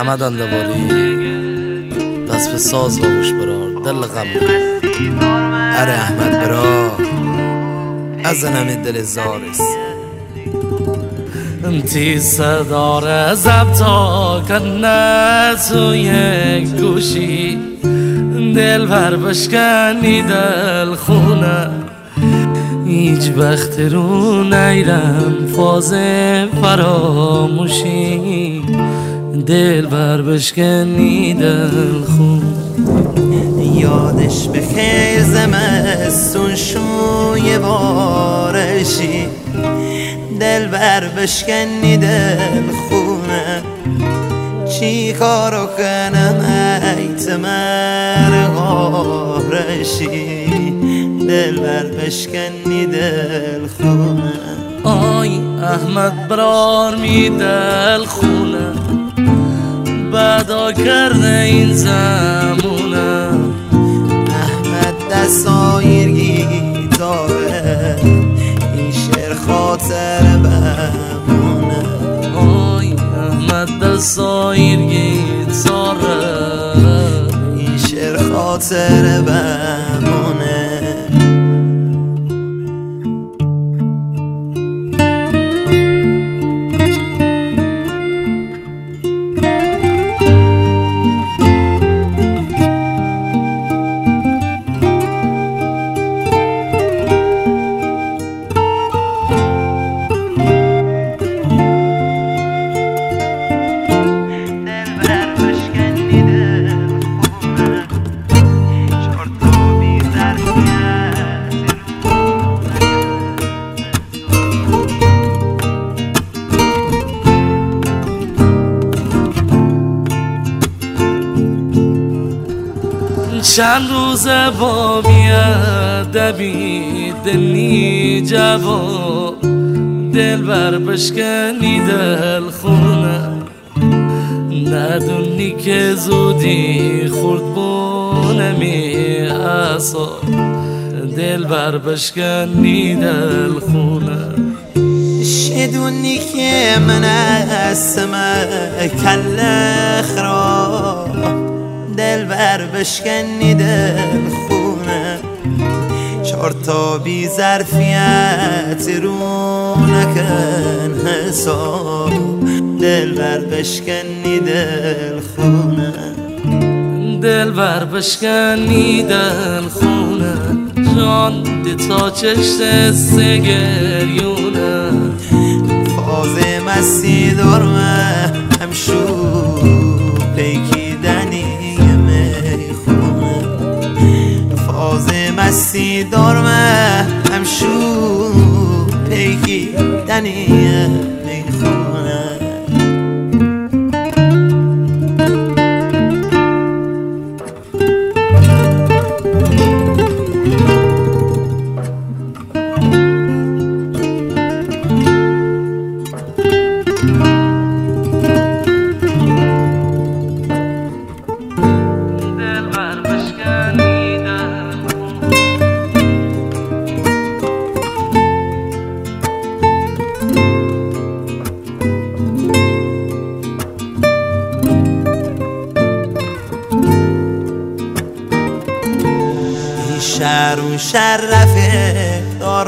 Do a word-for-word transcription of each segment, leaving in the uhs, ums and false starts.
احمد اندواری دست به ساز باوش برار دل غم اره احمد برا از نمی دل زارس انتی صدار زبطا کنه تو یک گوشی دل بر بشکنی دل خونه هیچ وقت رو نیرم فاز فراموشی دل بر بشکنی دل خون یادش به خیر زمستون شوی بارشی دل بر بشکنی دل خونه چی کارو کنم ایت مرغارشی دل بر بشکنی دل خونه آی احمد برار می دل خونه بدا کرده این زمونه احمد دستایر گیتاره این شعر خاطر بمونه آی احمد دستایر گیتاره این شعر خاطر بمونه چند روز با بیادبی دلی جواب دل بر بشکنی دل خونه ندونی که زودی خورد بونمی اصا دل بر بشکنی دل خونه شدونی که من اسم کل خراب دل بر بشکنی دل خونه چهار تا بی ظرفیت رو نکن حساب دل بر بشکنی دل خونه دل بر بشکنی دل خونه جان دی تا چشت سگریونه فاز مستی دارمه همشو پیکیدنی مستی دارمه همشو پیکی دنیه میخونه شهرون شرفه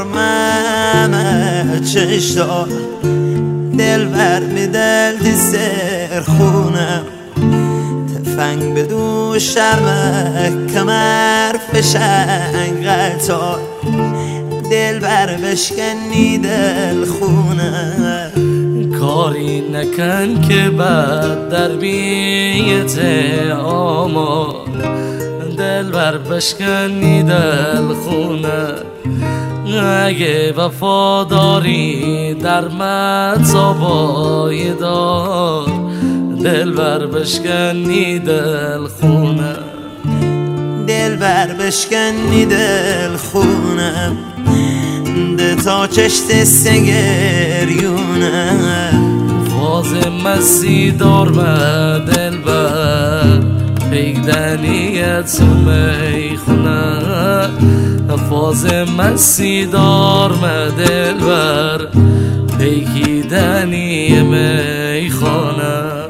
دارمم چشتا دل بر می دل دی سر خونم تفنگ بدو شرمه کمر فشنگ غلطا دل بر بشکنی دل خونه کاری نکن که بعد در بیت آما دل بر بشکنی دل خونه اگه وفاداری در مصابای دار دل بر بشکنی دل خونه دل بر بشکنی دل خونه ده تا چشت سگریونه فاز مستی دارمه دل بر پیگدنیت میخونه فاز مستی دارمه دل بر پیگدنی میخونه